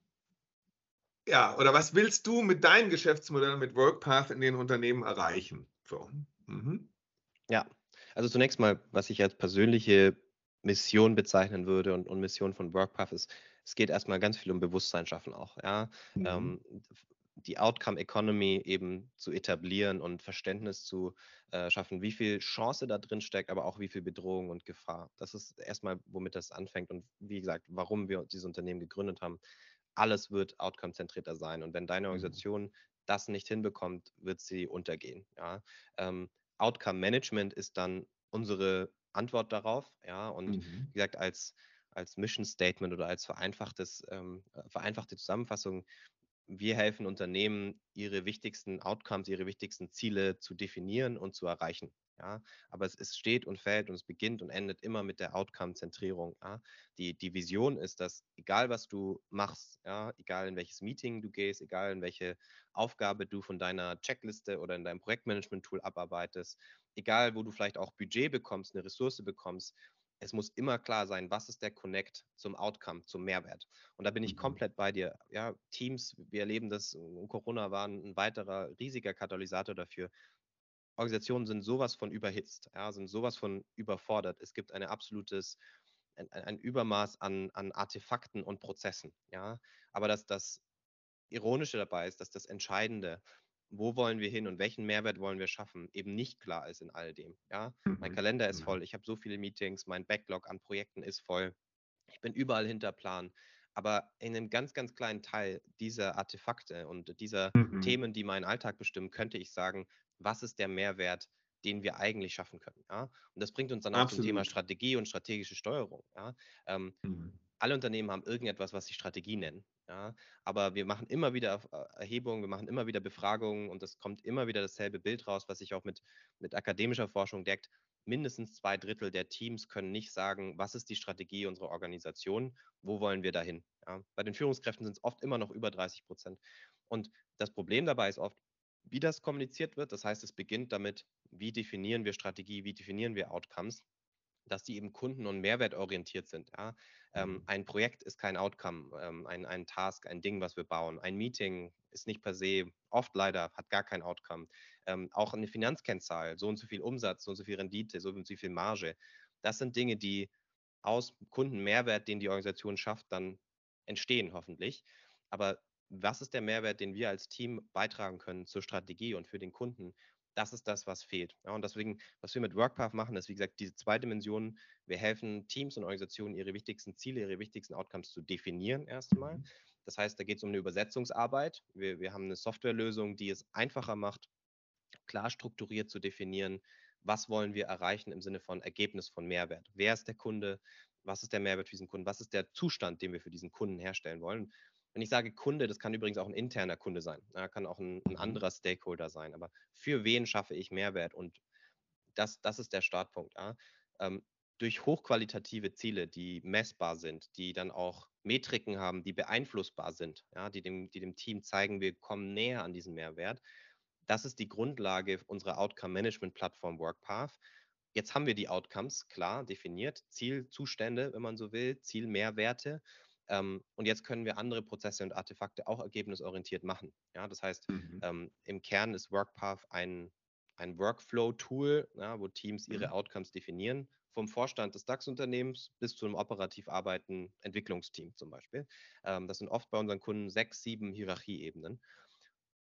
ja, oder was willst du mit deinem Geschäftsmodell, mit WorkPath in den Unternehmen erreichen? So. Mhm. Ja, also zunächst mal, was ich als persönliche Mission bezeichnen würde und, und Mission von WorkPath ist, es geht erstmal ganz viel um Bewusstsein schaffen auch, ja. Mhm. Ähm, die Outcome Economy eben zu etablieren und Verständnis zu äh, schaffen, wie viel Chance da drin steckt, aber auch wie viel Bedrohung und Gefahr. Das ist erstmal, womit das anfängt und wie gesagt, warum wir dieses Unternehmen gegründet haben. Alles wird outcome-zentrierter sein und wenn deine Mhm. Organisation das nicht hinbekommt, wird sie untergehen, ja. Ähm, Outcome Management ist dann unsere Antwort darauf, ja, und Mhm. wie gesagt, als, als Mission Statement oder als vereinfachtes, ähm, vereinfachte Zusammenfassung, wir helfen Unternehmen, ihre wichtigsten Outcomes, ihre wichtigsten Ziele zu definieren und zu erreichen. Ja, aber es, es steht und fällt und es beginnt und endet immer mit der Outcome-Zentrierung. Ja. Die, die Vision ist, dass egal was du machst, ja, egal in welches Meeting du gehst, egal in welche Aufgabe du von deiner Checkliste oder in deinem Projektmanagement-Tool abarbeitest, egal wo du vielleicht auch Budget bekommst, eine Ressource bekommst, es muss immer klar sein, was ist der Connect zum Outcome, zum Mehrwert. Und da bin ich Mhm. komplett bei dir. Ja, Teams, wir erleben das, und Corona war ein weiterer riesiger Katalysator dafür. Organisationen sind sowas von überhitzt, ja, sind sowas von überfordert. Es gibt ein absolutes, ein, ein Übermaß an, an Artefakten und Prozessen. Ja. Aber das, das Ironische dabei ist, dass das Entscheidende, wo wollen wir hin und welchen Mehrwert wollen wir schaffen, eben nicht klar ist in all dem. Ja. Mein Mhm. Kalender ist Mhm. voll, ich habe so viele Meetings, mein Backlog an Projekten ist voll. Ich bin überall hinter Plan. Aber in einem ganz, ganz kleinen Teil dieser Artefakte und dieser Mhm. Themen, die meinen Alltag bestimmen, könnte ich sagen, was ist der Mehrwert, den wir eigentlich schaffen können. Ja? Und das bringt uns dann auch zum Thema Absolut. Strategie und strategische Steuerung. Ja? Ähm, Mhm. alle Unternehmen haben irgendetwas, was sie Strategie nennen. Ja? Aber wir machen immer wieder äh, Erhebungen, wir machen immer wieder Befragungen und es kommt immer wieder dasselbe Bild raus, was sich auch mit, mit akademischer Forschung deckt. Mindestens zwei Drittel der Teams können nicht sagen, was ist die Strategie unserer Organisation, wo wollen wir dahin. Ja? Bei den Führungskräften sind es oft immer noch über dreißig Prozent. Und das Problem dabei ist oft, wie das kommuniziert wird. Das heißt, es beginnt damit, wie definieren wir Strategie, wie definieren wir Outcomes, dass die eben kunden- und mehrwertorientiert sind. Ja? Ähm, Mhm. ein Projekt ist kein Outcome, ähm, ein, ein Task, ein Ding, was wir bauen. Ein Meeting ist nicht per se, oft leider, hat gar kein Outcome. Ähm, auch eine Finanzkennzahl, so und so viel Umsatz, so und so viel Rendite, so und so viel Marge. Das sind Dinge, die aus Kundenmehrwert, den die Organisation schafft, dann entstehen hoffentlich. Aber was ist der Mehrwert, den wir als Team beitragen können zur Strategie und für den Kunden? Das ist das, was fehlt. Ja, und deswegen, was wir mit WorkPath machen, ist, wie gesagt, diese zwei Dimensionen. Wir helfen Teams und Organisationen, ihre wichtigsten Ziele, ihre wichtigsten Outcomes zu definieren erstmal. Mhm. Das heißt, da geht es um eine Übersetzungsarbeit. Wir, wir haben eine Softwarelösung, die es einfacher macht, klar strukturiert zu definieren, was wollen wir erreichen im Sinne von Ergebnis von Mehrwert. Wer ist der Kunde? Was ist der Mehrwert für diesen Kunden? Was ist der Zustand, den wir für diesen Kunden herstellen wollen? Wenn ich sage Kunde, das kann übrigens auch ein interner Kunde sein, ja, kann auch ein, ein Mhm. anderer Stakeholder sein, aber für wen schaffe ich Mehrwert? Und das, das ist der Startpunkt. Ja. Ähm, durch hochqualitative Ziele, die messbar sind, die dann auch Metriken haben, die beeinflussbar sind, ja, die, dem, die dem Team zeigen, wir kommen näher an diesen Mehrwert. Das ist die Grundlage unserer Outcome-Management-Plattform WorkPath. Jetzt haben wir die Outcomes klar definiert, Zielzustände, wenn man so will, Zielmehrwerte. Ähm, und jetzt können wir andere Prozesse und Artefakte auch ergebnisorientiert machen. Ja, das heißt, Mhm. ähm, im Kern ist WorkPath ein, ein Workflow-Tool, ja, wo Teams ihre Mhm. Outcomes definieren, vom Vorstand des DAX-Unternehmens bis zu einem operativ arbeitenden Entwicklungsteam zum Beispiel. Ähm, das sind oft bei unseren Kunden sechs, sieben Hierarchieebenen.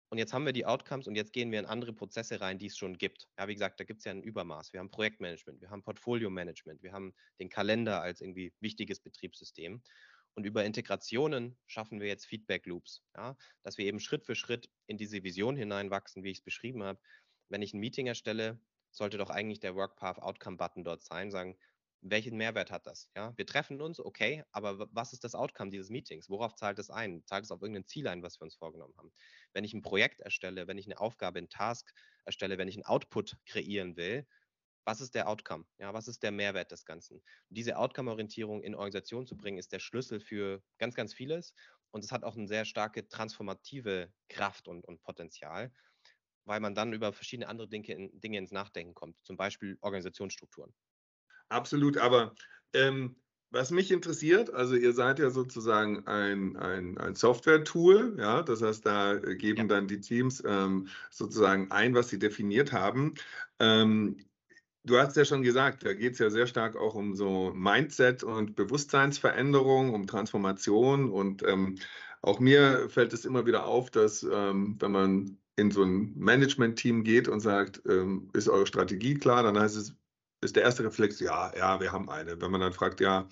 Und jetzt haben wir die Outcomes und jetzt gehen wir in andere Prozesse rein, die es schon gibt. Ja, wie gesagt, da gibt es ja ein Übermaß. Wir haben Projektmanagement, wir haben Portfolio-Management, wir haben den Kalender als irgendwie wichtiges Betriebssystem. Und über Integrationen schaffen wir jetzt Feedback-Loops, ja, dass wir eben Schritt für Schritt in diese Vision hineinwachsen, wie ich es beschrieben habe. Wenn ich ein Meeting erstelle, sollte doch eigentlich der WorkPath Outcome-Button dort sein, sagen, welchen Mehrwert hat das? Ja, wir treffen uns, okay, aber was ist das Outcome dieses Meetings? Worauf zahlt es ein? Zahlt es auf irgendein Ziel ein, was wir uns vorgenommen haben? Wenn ich ein Projekt erstelle, wenn ich eine Aufgabe, einen Task erstelle, wenn ich einen Output kreieren will, was ist der Outcome? Ja, was ist der Mehrwert des Ganzen? Und diese Outcome-Orientierung in Organisationen zu bringen, ist der Schlüssel für ganz, ganz vieles. Und es hat auch eine sehr starke transformative Kraft und, und Potenzial, weil man dann über verschiedene andere Dinge, in, Dinge ins Nachdenken kommt, zum Beispiel Organisationsstrukturen. Absolut, aber ähm, was mich interessiert, also ihr seid ja sozusagen ein, ein, ein Software-Tool, ja, das heißt, da Ja. geben dann die Teams ähm, sozusagen ein, was sie definiert haben. Ähm, Du hast ja schon gesagt, da geht es ja sehr stark auch um so Mindset und Bewusstseinsveränderung, um Transformation. Und ähm, auch mir fällt es immer wieder auf, dass ähm, wenn man in so ein Management-Team geht und sagt, ähm, ist eure Strategie klar, dann heißt es, ist der erste Reflex, ja, ja, wir haben eine. Wenn man dann fragt, ja,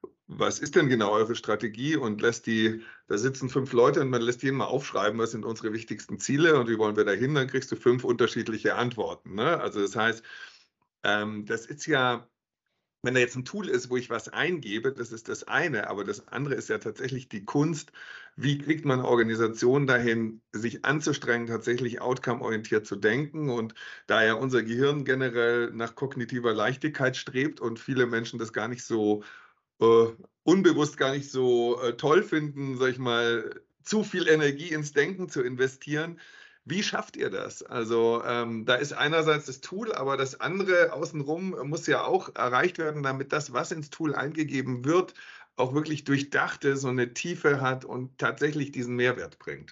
was ist denn genau eure Strategie und lässt die, da sitzen fünf Leute und man lässt jeden mal aufschreiben, was sind unsere wichtigsten Ziele und wie wollen wir dahin, dann kriegst du fünf unterschiedliche Antworten. Ne? Also das heißt, ähm, das ist ja, wenn da jetzt ein Tool ist, wo ich was eingebe, das ist das eine, aber das andere ist ja tatsächlich die Kunst, wie kriegt man Organisationen dahin, sich anzustrengen, tatsächlich outcome-orientiert zu denken. Und da ja unser Gehirn generell nach kognitiver Leichtigkeit strebt und viele Menschen das gar nicht so äh, unbewusst gar nicht so äh, toll finden, sag ich mal, zu viel Energie ins Denken zu investieren. Wie schafft ihr das? Also ähm, da ist einerseits das Tool, aber das andere außenrum muss ja auch erreicht werden, damit das, was ins Tool eingegeben wird, auch wirklich durchdacht ist und eine Tiefe hat und tatsächlich diesen Mehrwert bringt.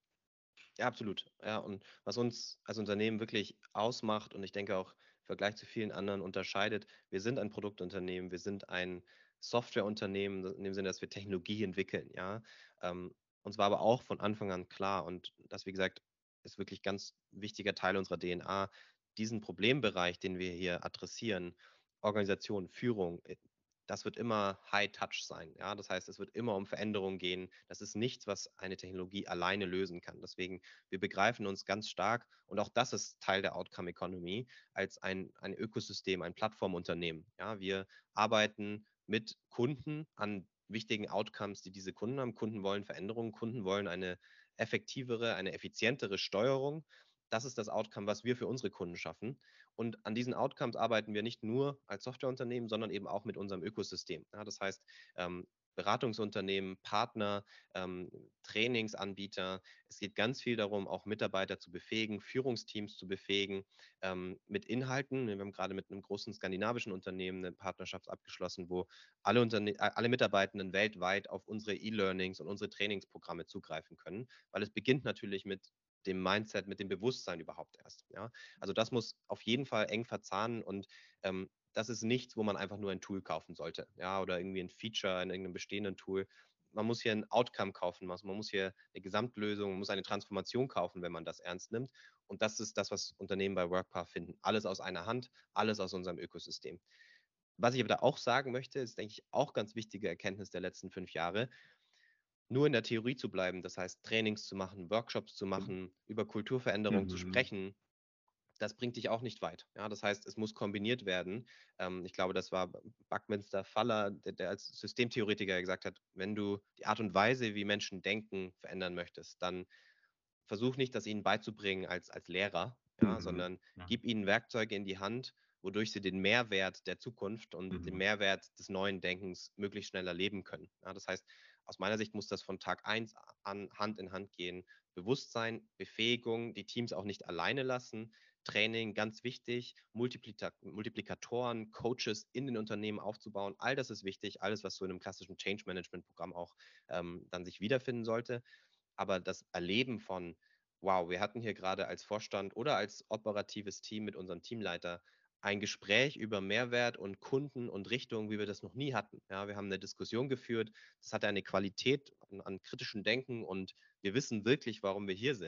Ja, absolut. Ja, und was uns als Unternehmen wirklich ausmacht und ich denke auch im Vergleich zu vielen anderen unterscheidet, wir sind ein Produktunternehmen, wir sind ein Softwareunternehmen, in dem Sinne, dass wir Technologie entwickeln, ja. Ähm, uns war aber auch von Anfang an klar und das, wie gesagt, ist wirklich ganz wichtiger Teil unserer D N A, diesen Problembereich, den wir hier adressieren, Organisation, Führung, äh, das wird immer High-Touch sein. Ja? Das heißt, es wird immer um Veränderungen gehen. Das ist nichts, was eine Technologie alleine lösen kann. Deswegen, wir begreifen uns ganz stark, und auch das ist Teil der Outcome Economy, als ein, ein Ökosystem, ein Plattformunternehmen. Ja? Wir arbeiten mit Kunden an wichtigen Outcomes, die diese Kunden haben. Kunden wollen Veränderungen, Kunden wollen eine effektivere, eine effizientere Steuerung. Das ist das Outcome, was wir für unsere Kunden schaffen. Und an diesen Outcomes arbeiten wir nicht nur als Softwareunternehmen, sondern eben auch mit unserem Ökosystem. Ja, das heißt, ähm, Beratungsunternehmen, Partner, ähm, Trainingsanbieter. Es geht ganz viel darum, auch Mitarbeiter zu befähigen, Führungsteams zu befähigen ähm, mit Inhalten. Wir haben gerade mit einem großen skandinavischen Unternehmen eine Partnerschaft abgeschlossen, wo alle, Unterne äh, alle Mitarbeitenden weltweit auf unsere E-Learnings und unsere Trainingsprogramme zugreifen können, weil es beginnt natürlich mit dem Mindset, mit dem Bewusstsein überhaupt erst. Ja? Also das muss auf jeden Fall eng verzahnen und ähm, das ist nichts, wo man einfach nur ein Tool kaufen sollte, ja, oder irgendwie ein Feature in irgendeinem bestehenden Tool. Man muss hier ein Outcome kaufen, man muss hier eine Gesamtlösung, man muss eine Transformation kaufen, wenn man das ernst nimmt. Und das ist das, was Unternehmen bei WorkPath finden. Alles aus einer Hand, alles aus unserem Ökosystem. Was ich aber da auch sagen möchte, ist, denke ich, auch ganz wichtige Erkenntnis der letzten fünf Jahre, nur in der Theorie zu bleiben, das heißt Trainings zu machen, Workshops zu machen, über Kulturveränderung zu Mhm. sprechen, das bringt dich auch nicht weit. Ja, das heißt, es muss kombiniert werden. Ähm, ich glaube, das war Buckminster Fuller, der, der als Systemtheoretiker gesagt hat, wenn du die Art und Weise, wie Menschen denken, verändern möchtest, dann versuch nicht, das ihnen beizubringen als, als Lehrer, ja, Mhm. sondern Ja. gib ihnen Werkzeuge in die Hand, wodurch sie den Mehrwert der Zukunft und den Mhm. Mehrwert des neuen Denkens möglichst schnell erleben können. Ja, das heißt, aus meiner Sicht muss das von Tag eins an Hand in Hand gehen. Bewusstsein, Befähigung, die Teams auch nicht alleine lassen, Training, ganz wichtig, Multiplika Multiplikatoren, Coaches in den Unternehmen aufzubauen, all das ist wichtig, alles, was so in einem klassischen Change-Management-Programm auch ähm, dann sich wiederfinden sollte. Aber das Erleben von, wow, wir hatten hier gerade als Vorstand oder als operatives Team mit unserem Teamleiter ein Gespräch über Mehrwert und Kunden und Richtung, wie wir das noch nie hatten. Ja, wir haben eine Diskussion geführt, das hatte eine Qualität an, an kritischem Denken und wir wissen wirklich, warum wir hier sind.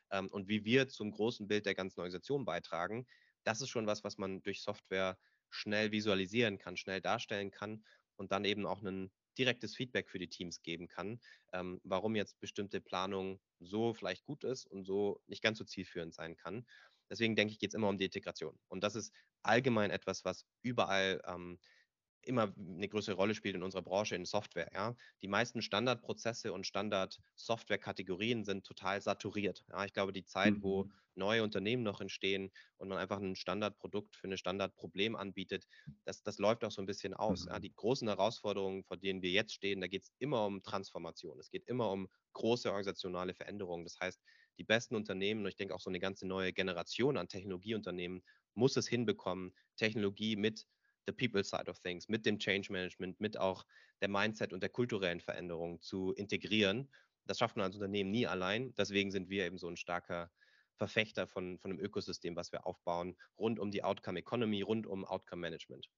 ähm, und wie wir zum großen Bild der ganzen Organisation beitragen, das ist schon was, was man durch Software schnell visualisieren kann, schnell darstellen kann und dann eben auch ein direktes Feedback für die Teams geben kann, ähm, warum jetzt bestimmte Planung so vielleicht gut ist und so nicht ganz so zielführend sein kann. Deswegen denke ich, geht es immer um die Integration. Und das ist allgemein etwas, was überall ähm, immer eine größere Rolle spielt in unserer Branche in Software. Ja? Die meisten Standardprozesse und Standard-Software-Kategorien sind total saturiert. Ja? Ich glaube, die Zeit, wo Mhm. neue Unternehmen noch entstehen und man einfach ein Standardprodukt für ein Standardproblem anbietet, das, das läuft auch so ein bisschen aus. Ja? Mhm. Die großen Herausforderungen, vor denen wir jetzt stehen, da geht es immer um Transformation. Es geht immer um große organisationale Veränderungen. Das heißt, die besten Unternehmen, und ich denke auch so eine ganze neue Generation an Technologieunternehmen, muss es hinbekommen, Technologie mit the people side of things, mit dem Change Management, mit auch der Mindset und der kulturellen Veränderung zu integrieren. Das schafft man als Unternehmen nie allein. Deswegen sind wir eben so ein starker Verfechter von, von einem Ökosystem, was wir aufbauen, rund um die Outcome Economy, rund um Outcome Management.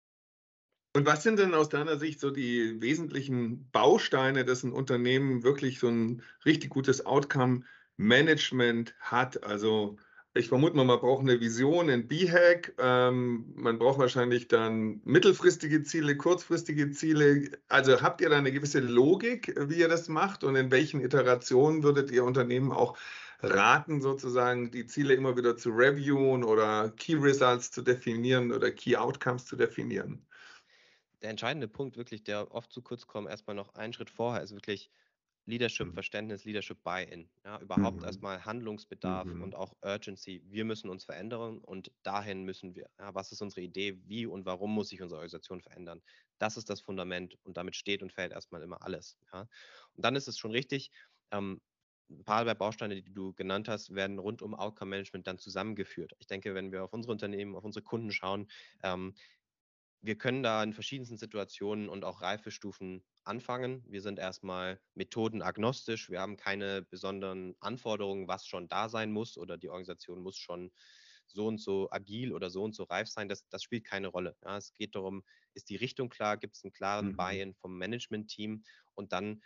Und was sind denn aus deiner Sicht so die wesentlichen Bausteine, dass ein Unternehmen wirklich so ein richtig gutes Outcome-Management hat? Also ich vermute mal, man braucht eine Vision, ein B-Hack. Ähm, man braucht wahrscheinlich dann mittelfristige Ziele, kurzfristige Ziele. Also habt ihr da eine gewisse Logik, wie ihr das macht? Und in welchen Iterationen würdet ihr Unternehmen auch raten, sozusagen die Ziele immer wieder zu reviewen oder Key Results zu definieren oder Key Outcomes zu definieren? Der entscheidende Punkt wirklich, der oft zu kurz kommt, erstmal noch einen Schritt vorher, ist wirklich Leadership, Mhm. Verständnis, Leadership Buy-in. Ja, überhaupt Mhm. erstmal Handlungsbedarf Mhm. und auch Urgency. Wir müssen uns verändern und dahin müssen wir. Ja, was ist unsere Idee? Wie und warum muss sich unsere Organisation verändern? Das ist das Fundament und damit steht und fällt erstmal immer alles. Ja. Und dann ist es schon richtig, ähm, ein paar der Bausteine, die du genannt hast, werden rund um Outcome Management dann zusammengeführt. Ich denke, wenn wir auf unsere Unternehmen, auf unsere Kunden schauen, ähm, wir können da in verschiedensten Situationen und auch Reifestufen anfangen. Wir sind erstmal methodenagnostisch. Wir haben keine besonderen Anforderungen, was schon da sein muss oder die Organisation muss schon so und so agil oder so und so reif sein. Das, das spielt keine Rolle. Ja, es geht darum, ist die Richtung klar, gibt es einen klaren Mhm. Buy-in vom Management-Team und dann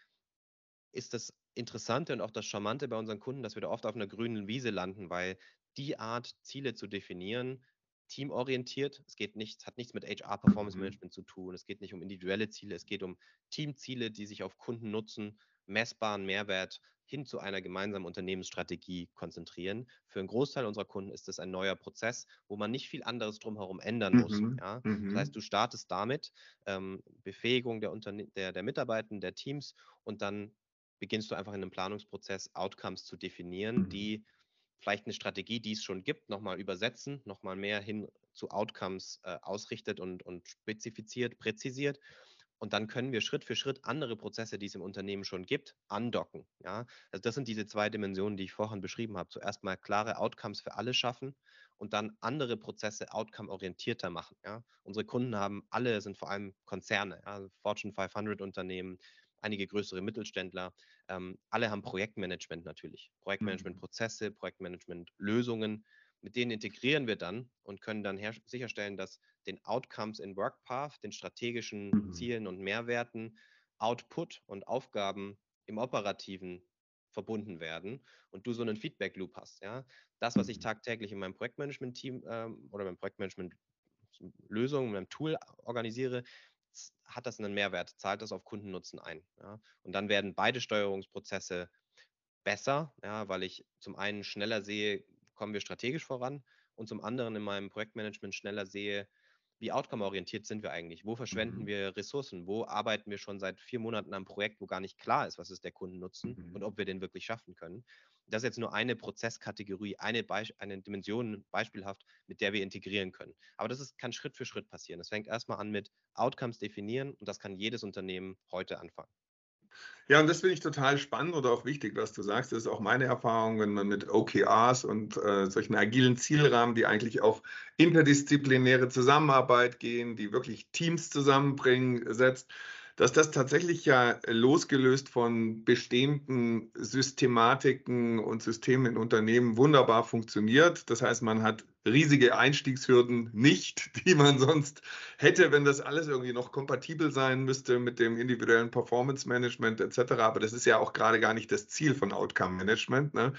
ist das Interessante und auch das Charmante bei unseren Kunden, dass wir da oft auf einer grünen Wiese landen, weil die Art, Ziele zu definieren, teamorientiert, es geht nichts, hat nichts mit H R Performance Mhm. Management zu tun, es geht nicht um individuelle Ziele, es geht um Teamziele, die sich auf Kundennutzen, messbaren Mehrwert hin zu einer gemeinsamen Unternehmensstrategie konzentrieren. Für einen Großteil unserer Kunden ist das ein neuer Prozess, wo man nicht viel anderes drumherum ändern muss. Mhm. Ja? Das Mhm. heißt, du startest damit, ähm, Befähigung der, Unterne der, der Mitarbeiter, der Teams und dann beginnst du einfach in einem Planungsprozess Outcomes zu definieren, Mhm. die vielleicht eine Strategie, die es schon gibt, nochmal übersetzen, nochmal mehr hin zu Outcomes äh, ausrichtet und, und spezifiziert, präzisiert. Und dann können wir Schritt für Schritt andere Prozesse, die es im Unternehmen schon gibt, andocken. Ja? Also das sind diese zwei Dimensionen, die ich vorhin beschrieben habe. Zuerst mal klare Outcomes für alle schaffen und dann andere Prozesse outcome-orientierter machen. Ja? Unsere Kunden haben alle, sind vor allem Konzerne, ja? Fortune fünfhundert Unternehmen, einige größere Mittelständler. Ähm, alle haben Projektmanagement natürlich. Mhm. Projektmanagement-Prozesse, Projektmanagement-Lösungen. Mit denen integrieren wir dann und können dann sicherstellen, dass den Outcomes in WorkPath, den strategischen Mhm. Zielen und Mehrwerten, Output und Aufgaben im Operativen verbunden werden und du so einen Feedback-Loop hast. Ja? Das, was ich Mhm. tagtäglich in meinem Projektmanagement-Team ähm, oder meinem Projektmanagement-Lösung, in meinem Tool organisiere, hat das einen Mehrwert, zahlt das auf Kundennutzen ein. Ja? Und dann werden beide Steuerungsprozesse besser, ja, weil ich zum einen schneller sehe, kommen wir strategisch voran und zum anderen in meinem Projektmanagement schneller sehe, wie outcome-orientiert sind wir eigentlich? Wo verschwenden Mhm. wir Ressourcen? Wo arbeiten wir schon seit vier Monaten am Projekt, wo gar nicht klar ist, was ist der Kundennutzen Mhm. und ob wir den wirklich schaffen können? Das ist jetzt nur eine Prozesskategorie, eine, Beisp eine Dimension beispielhaft, mit der wir integrieren können. Aber das ist, kann Schritt für Schritt passieren. Das fängt erstmal an mit Outcomes definieren und das kann jedes Unternehmen heute anfangen. Ja, und das finde ich total spannend oder auch wichtig, was du sagst. Das ist auch meine Erfahrung, wenn man mit O K Rs und äh, solchen agilen Zielrahmen, die eigentlich auf interdisziplinäre Zusammenarbeit gehen, die wirklich Teams zusammenbringen, setzt, dass das tatsächlich ja losgelöst von bestehenden Systematiken und Systemen in Unternehmen wunderbar funktioniert. Das heißt, man hat riesige Einstiegshürden nicht, die man sonst hätte, wenn das alles irgendwie noch kompatibel sein müsste mit dem individuellen Performance Management et cetera. Aber das ist ja auch gerade gar nicht das Ziel von Outcome Management, ne?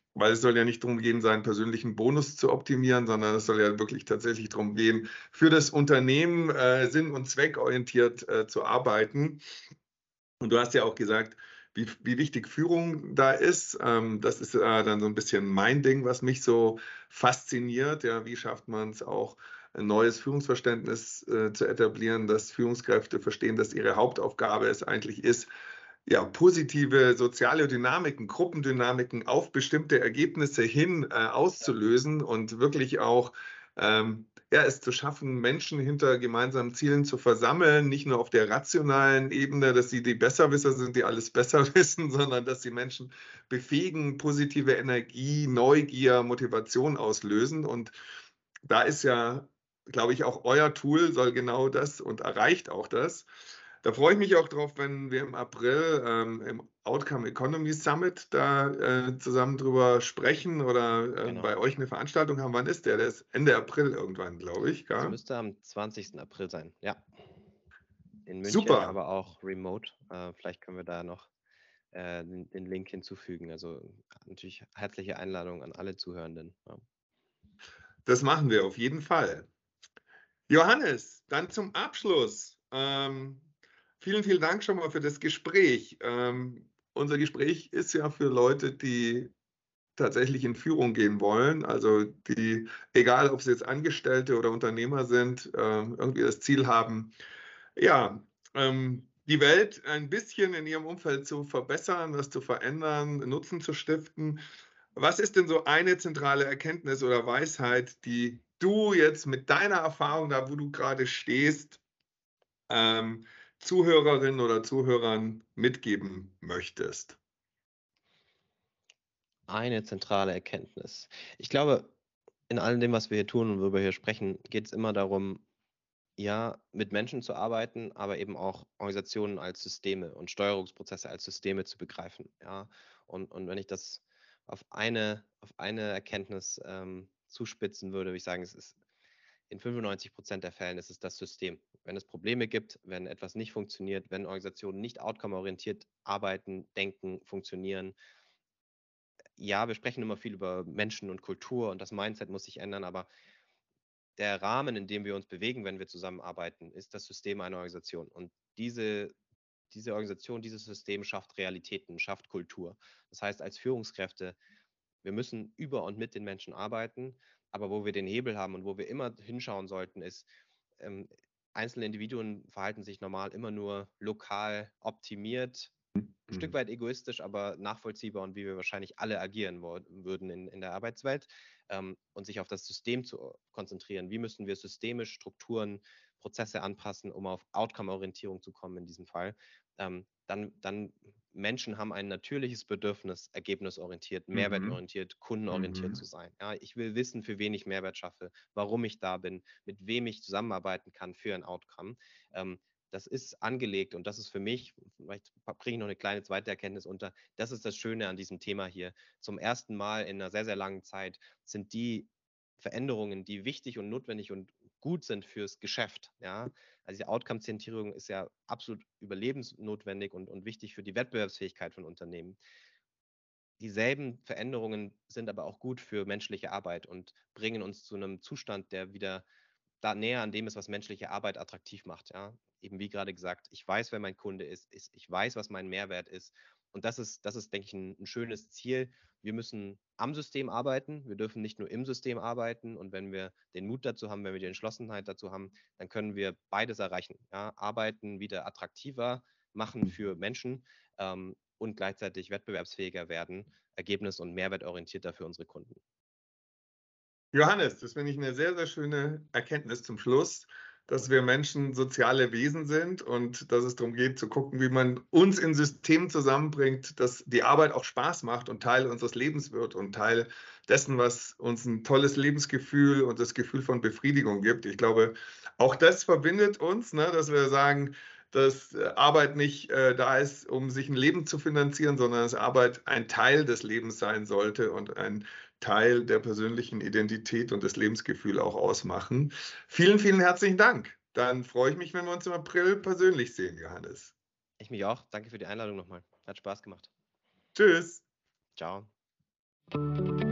weil es soll ja nicht darum gehen, seinen persönlichen Bonus zu optimieren, sondern es soll ja wirklich tatsächlich darum gehen, für das Unternehmen äh, sinn- und zweckorientiert äh, zu arbeiten. Und du hast ja auch gesagt, wie, wie wichtig Führung da ist. Ähm, das ist äh, dann so ein bisschen mein Ding, was mich so fasziniert. Ja, wie schafft man es auch, ein neues Führungsverständnis äh, zu etablieren, dass Führungskräfte verstehen, dass ihre Hauptaufgabe es eigentlich ist, ja, positive soziale Dynamiken, Gruppendynamiken auf bestimmte Ergebnisse hin äh, auszulösen und wirklich auch ähm, ja, es zu schaffen, Menschen hinter gemeinsamen Zielen zu versammeln, nicht nur auf der rationalen Ebene, dass sie die Besserwisser sind, die alles besser wissen, sondern dass sie Menschen befähigen, positive Energie, Neugier, Motivation auslösen. Und da ist ja, glaube ich, auch euer Tool soll genau das und erreicht auch das. Da freue ich mich auch drauf, wenn wir im April ähm, im Outcome Economy Summit da äh, zusammen drüber sprechen oder äh, Genau. bei euch eine Veranstaltung haben. Wann ist der? Der ist Ende April irgendwann, glaube ich. Das Gell? müsste am zwanzigsten April sein, ja. In München, Super. aber auch remote. Äh, vielleicht können wir da noch äh, den, den Link hinzufügen. Also natürlich herzliche Einladung an alle Zuhörenden. Ja. Das machen wir auf jeden Fall. Johannes, dann zum Abschluss. Ähm, vielen, vielen Dank schon mal für das Gespräch. Ähm, unser Gespräch ist ja für Leute, die tatsächlich in Führung gehen wollen, also die, egal ob sie jetzt Angestellte oder Unternehmer sind, ähm, irgendwie das Ziel haben, ja, ähm, die Welt ein bisschen in ihrem Umfeld zu verbessern, was zu verändern, Nutzen zu stiften. Was ist denn so eine zentrale Erkenntnis oder Weisheit, die du jetzt mit deiner Erfahrung, da wo du gerade stehst, ähm, Zuhörerinnen oder Zuhörern mitgeben möchtest? Eine zentrale Erkenntnis. Ich glaube, in allem dem, was wir hier tun und worüber wir hier sprechen, geht es immer darum, ja, mit Menschen zu arbeiten, aber eben auch Organisationen als Systeme und Steuerungsprozesse als Systeme zu begreifen. Ja, und, und wenn ich das auf eine, auf eine Erkenntnis ähm, zuspitzen würde, würde ich sagen, es ist in fünfundneunzig Prozent der Fällen ist es das System. Wenn es Probleme gibt, wenn etwas nicht funktioniert, wenn Organisationen nicht outcome-orientiert arbeiten, denken, funktionieren. Ja, wir sprechen immer viel über Menschen und Kultur und das Mindset muss sich ändern, aber der Rahmen, in dem wir uns bewegen, wenn wir zusammenarbeiten, ist das System einer Organisation. Und diese, diese Organisation, dieses System schafft Realitäten, schafft Kultur. Das heißt, als Führungskräfte, wir müssen über und mit den Menschen arbeiten, aber wo wir den Hebel haben und wo wir immer hinschauen sollten, ist, ähm, einzelne Individuen verhalten sich normal immer nur lokal optimiert, ein Stück Mhm. weit egoistisch, aber nachvollziehbar und wie wir wahrscheinlich alle agieren würden in, in der Arbeitswelt, ähm, und sich auf das System zu konzentrieren. Wie müssen wir systemisch Strukturen, Prozesse anpassen, um auf Outcome-Orientierung zu kommen in diesem Fall? Ähm, dann, dann Menschen haben ein natürliches Bedürfnis, ergebnisorientiert, Mhm. mehrwertorientiert, kundenorientiert zu Mhm. sein. Ja, ich will wissen, für wen ich Mehrwert schaffe, warum ich da bin, mit wem ich zusammenarbeiten kann für ein Outcome. Ähm, das ist angelegt und das ist für mich, vielleicht bringe ich noch eine kleine zweite Erkenntnis unter, das ist das Schöne an diesem Thema hier. Zum ersten Mal in einer sehr, sehr langen Zeit sind die Veränderungen, die wichtig und notwendig und gut sind fürs Geschäft. Ja? Also die Outcome-Zentrierung ist ja absolut überlebensnotwendig und, und wichtig für die Wettbewerbsfähigkeit von Unternehmen. Dieselben Veränderungen sind aber auch gut für menschliche Arbeit und bringen uns zu einem Zustand, der wieder da näher an dem ist, was menschliche Arbeit attraktiv macht. Ja? Eben wie gerade gesagt, ich weiß, wer mein Kunde ist, ist ich weiß, was mein Mehrwert ist. Und das ist, das ist, denke ich, ein, ein schönes Ziel. Wir müssen am System arbeiten. Wir dürfen nicht nur im System arbeiten. Und wenn wir den Mut dazu haben, wenn wir die Entschlossenheit dazu haben, dann können wir beides erreichen. Ja? Arbeiten wieder attraktiver machen für Menschen ähm, und gleichzeitig wettbewerbsfähiger werden, ergebnis- und mehrwertorientierter für unsere Kunden. Johannes, das finde ich eine sehr, sehr schöne Erkenntnis zum Schluss, dass wir Menschen soziale Wesen sind und dass es darum geht, zu gucken, wie man uns in Systemen zusammenbringt, dass die Arbeit auch Spaß macht und Teil unseres Lebens wird und Teil dessen, was uns ein tolles Lebensgefühl und das Gefühl von Befriedigung gibt. Ich glaube, auch das verbindet uns, ne, dass wir sagen, dass Arbeit nicht äh, da ist, um sich ein Leben zu finanzieren, sondern dass Arbeit ein Teil des Lebens sein sollte und ein Teil der persönlichen Identität und des Lebensgefühls auch ausmachen. Vielen, vielen herzlichen Dank. Dann freue ich mich, wenn wir uns im April persönlich sehen, Johannes. Ich mich auch. Danke für die Einladung nochmal. Hat Spaß gemacht. Tschüss. Ciao. Tschüss.